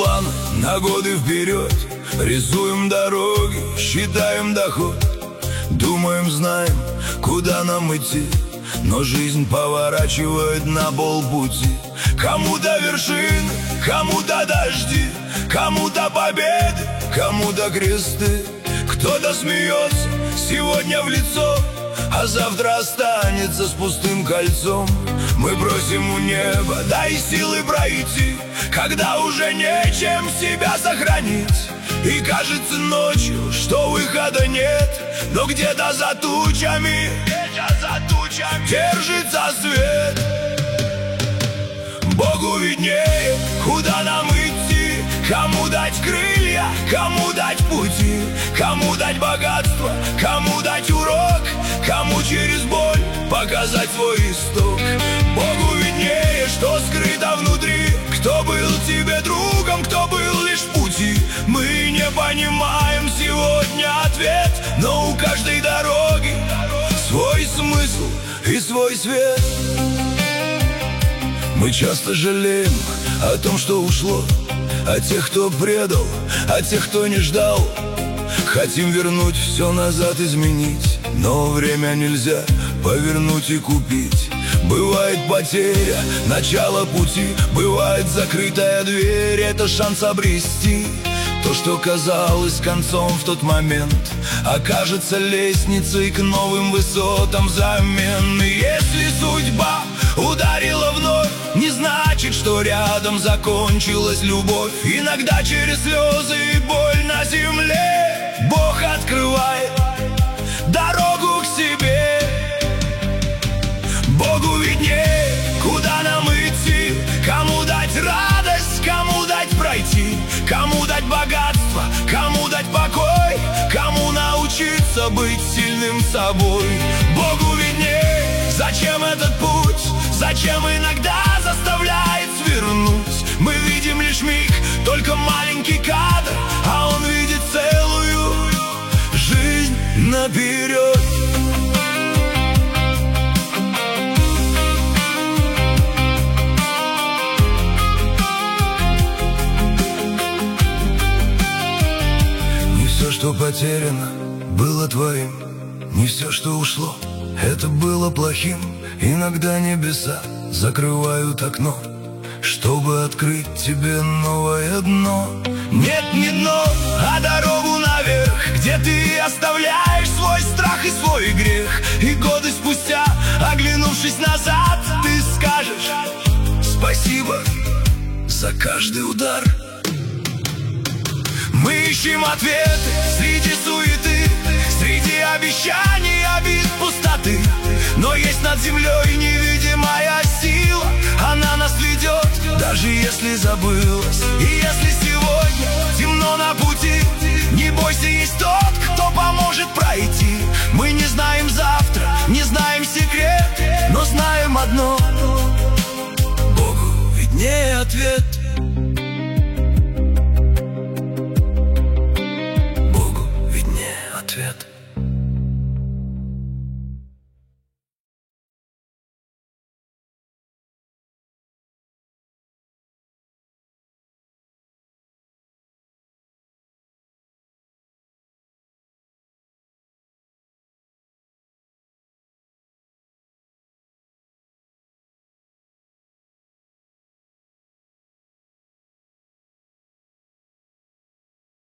планы на годы вперед, рисуем дороги, считаем доход. Думаем, знаем, куда нам идти, но жизнь поворачивает на полпути. Кому-то вершины, кому-то дожди, кому-то победы, кому-то кресты. Кто-то смеется сегодня в лицо, а завтра останется с пустым кольцом. Мы просим у неба, дай силы пройти, когда уже нечем себя сохранить. И кажется ночью, что выхода нет, но где-то за тучами держится свет. Богу виднее, куда нам идти, кому дать крылья, кому дать пути, кому дать богатство, кому дать урок, кому через боль показать свой исток. Богу виднее, что скрыто внутри, кто был тебе другом, кто был лишь в пути. Мы не понимаем сегодня ответ, но у каждой дороги свой смысл и свой свет. Мы часто жалеем о том, что ушло, о тех, кто предал, о тех, кто не ждал. Хотим вернуть все назад, изменить, но время нельзя повернуть и купить. Бывает потеря, начало пути, бывает закрытая дверь, это шанс обрести то, что казалось концом в тот момент, окажется лестницей к новым высотам взамен. И если судьба ударила вновь, не значит, что рядом закончилась любовь. Иногда через слезы и боль на земле Бог открывает дорогу к себе. Богу виднее, куда нам идти, кому дать радость, кому дать пройти, кому дать богатство, кому дать покой, кому научиться быть сильным собой. Богу виднее, зачем этот путь, зачем иногда заставляет свернуть. Мы видим лишь миг, только маленький кадр, а он видит целую жизнь наперед. Что потеряно, было твоим, не все, что ушло, это было плохим. Иногда небеса закрывают окно, чтобы открыть тебе новое дно. Нет, не дно, а дорогу наверх, где ты оставляешь свой страх и свой грех. И годы спустя, оглянувшись назад, ты скажешь спасибо за каждый удар. Мы ищем ответы среди суеты, среди обещаний, обид, пустоты. Но есть над землей невидимая сила, она нас ведет, даже если забылась. И если